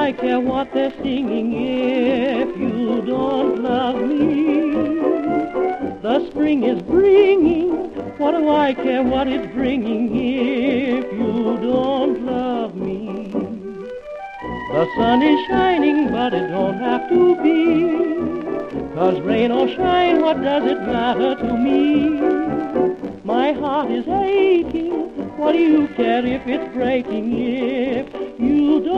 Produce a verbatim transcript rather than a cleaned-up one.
I care what they're singing if you don't love me? The spring is bringing, what do I care what it's bringing if you don't love me? The sun is shining, but it don't have to be, 'cause rain or shine, what does it matter to me? My heart is aching, what do you care if it's breaking if you